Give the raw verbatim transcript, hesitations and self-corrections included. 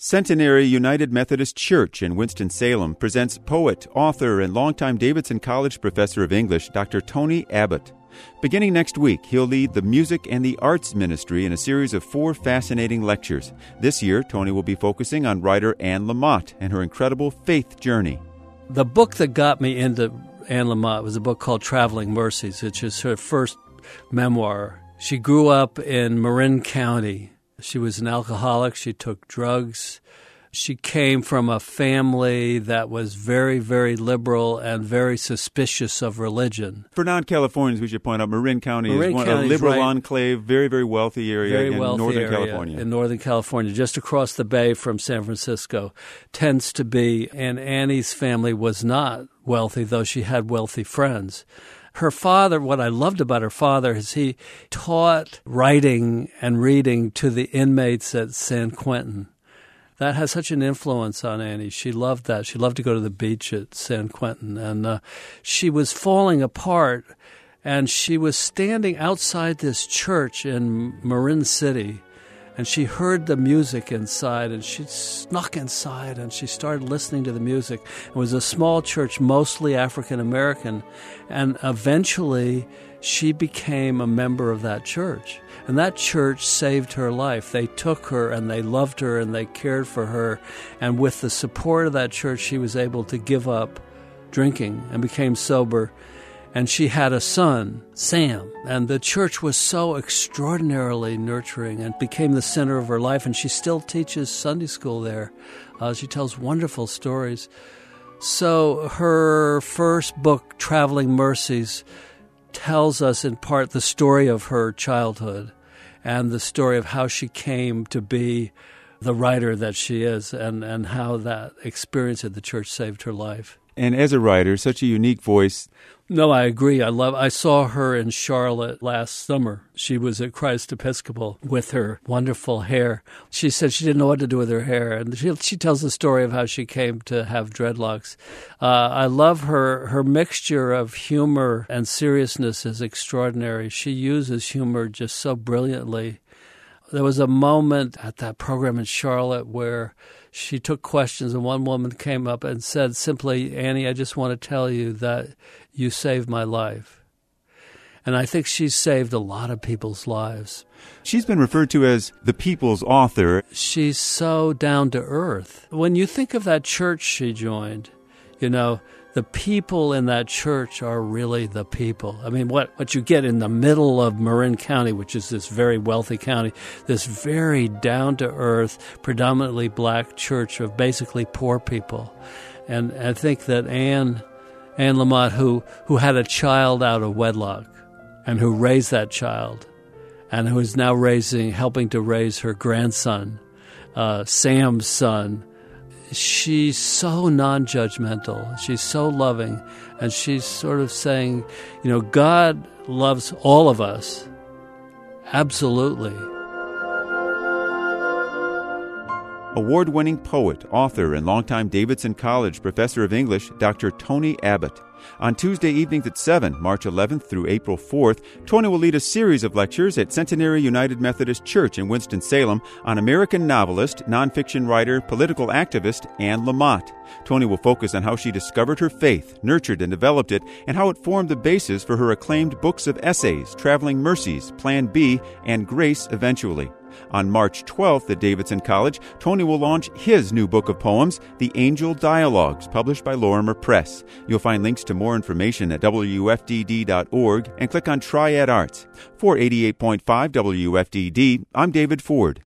Centenary United Methodist Church in Winston-Salem presents poet, author, and longtime Davidson College professor of English, Doctor Tony Abbott. Beginning next week, he'll lead the Music and the Arts Ministry in a series of four fascinating lectures. This year, Tony will be focusing on writer Anne Lamott and her incredible faith journey. The book that got me into Anne Lamott was a book called Traveling Mercies, which is her first memoir. She grew up in Marin County. She was an alcoholic. She took drugs. She came from a family that was very, very liberal and very suspicious of religion. For non-Californians, we should point out Marin County Marin is one, County a liberal right, enclave, very, very wealthy area very in wealthy Northern area California. In Northern California, just across the bay from San Francisco, tends to be. And Annie's family was not wealthy, though she had wealthy friends. Her father, what I loved about her father is he taught writing and reading to the inmates at San Quentin. That has such an influence on Annie. She loved that. She loved to go to the beach at San Quentin. And uh, she was falling apart, and she was standing outside this church in Marin City, and she heard the music inside, and she snuck inside, and she started listening to the music. It was a small church, mostly African-American, and eventually she became a member of that church. And that church saved her life. They took her, and they loved her, and they cared for her. And with the support of that church, she was able to give up drinking and became sober. And she had a son, Sam, and the church was so extraordinarily nurturing and became the center of her life, and she still teaches Sunday school there. Uh, she tells wonderful stories. So her first book, Traveling Mercies, tells us in part the story of her childhood and the story of how she came to be the writer that she is, and, and how that experience at the church saved her life. And as a writer, such a unique voice. No, I agree. I love. I saw her in Charlotte last summer. She was at Christ Episcopal with her wonderful hair. She said she didn't know what to do with her hair, and she she tells the story of how she came to have dreadlocks. Uh, I love her. Her mixture of humor and seriousness is extraordinary. She uses humor just so brilliantly. There was a moment at that program in Charlotte where she took questions, and one woman came up and said simply, "Annie, I just want to tell you that you saved my life." And I think she's saved a lot of people's lives. She's been referred to as the people's author. She's so down to earth. When you think of that church she joined, you know, the people in that church are really the people. I mean, what, what you get in the middle of Marin County, which is this very wealthy county, this very down-to-earth, predominantly black church of basically poor people. And I think that Anne, Anne Lamott, who, who had a child out of wedlock and who raised that child and who is now raising, helping to raise her grandson, uh, Sam's son, she's so non-judgmental. She's so loving. And she's sort of saying, you know, God loves all of us. Absolutely. Award-winning poet, author, and longtime Davidson College professor of English, Doctor Tony Abbott. On Tuesday evenings at seven, March eleventh through April fourth, Tony will lead a series of lectures at Centenary United Methodist Church in Winston-Salem on American novelist, nonfiction writer, political activist Anne Lamott. Tony will focus on how she discovered her faith, nurtured and developed it, and how it formed the basis for her acclaimed books of essays, Traveling Mercies, Plan B, and Grace Eventually. On March twelfth at Davidson College, Tony will launch his new book of poems, The Angel Dialogues, published by Lorimer Press. You'll find links to more information at W F D D dot org and click on Triad Arts. For eighty-eight point five W F D D, I'm David Ford.